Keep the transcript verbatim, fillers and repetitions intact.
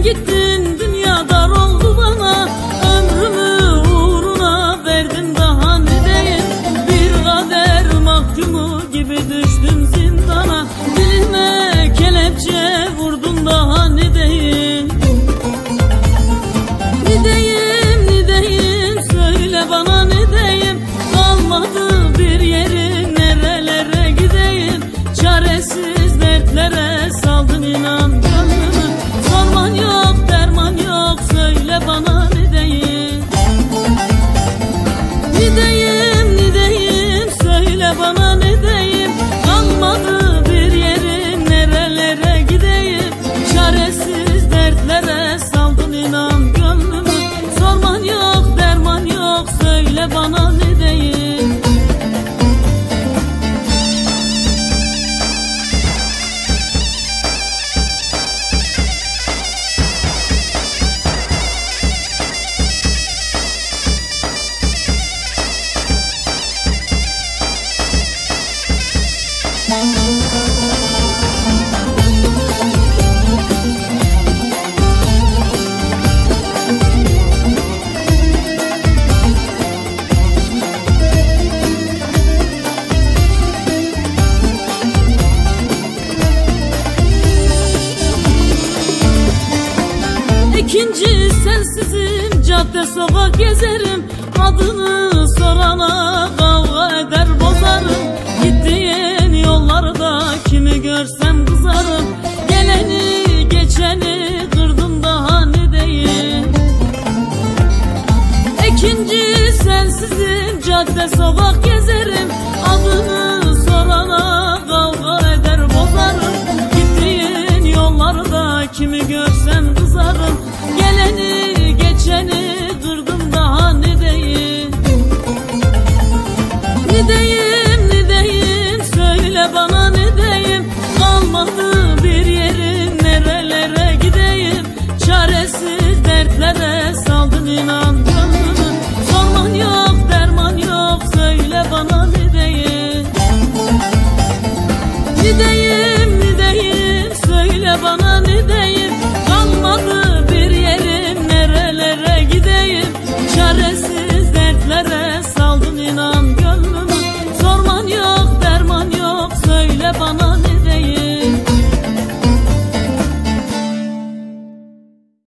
gittin, dünya dar oldu bana. Ömrümü uğruna verdim, daha ne diyeyim. Bir kader mahkumu gibi düştüm zindana. Dilime kelepçe vurdun, daha ne diyeyim. Ne diyeyim, ne diyeyim, söyle bana ne diyeyim. Kalmadı bir yerim, nerelere gideyim. Çaresiz dertlere saldın inan gönlümü. Sorman yok, derman yok, söyle bana ne diyeyim. Ne diyeyim, ne diyeyim, söyle bana ne diyeyim. Kalmadı bir yerim, nerelere gideyim. Çaresiz dertlere saldın inan gönlümü. Sorman yok, derman yok, söyle bana ne diyeyim. İkinci sensizim, cadde sokak gezerim. Adını sorana kavga eder bozarım. Gittiğin yollarda kimi görsem kızarım. Geleni geçeni kırdım, daha ne diyeyim. İkinci sensizim, cadde sokak gezerim. Adını sorana kavga eder bozarım. Gittiğin yollarda kimi görsem kızarım. Geleni geçeni kırdım, daha ne diyeyim. Ne diyeyim, ne diyeyim, söyle bana ne diyeyim. Kalmadı bir yerim, nerelere gideyim. Çaresiz